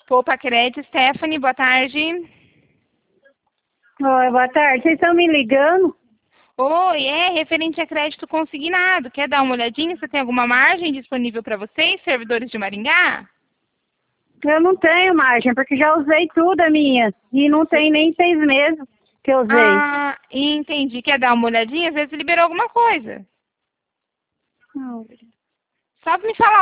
Poupa Crédito, Stephanie, boa tarde. Oi, boa tarde. Vocês estão me ligando? Oi, é referente a crédito consignado. Quer dar uma olhadinha? Você tem alguma margem disponível para vocês, servidores de Maringá? Eu não tenho margem, porque já usei tudo a minha. E não tem nem 6 meses que eu usei. Ah, entendi. Quer dar uma olhadinha? Às vezes liberou alguma coisa. Não. Só me falar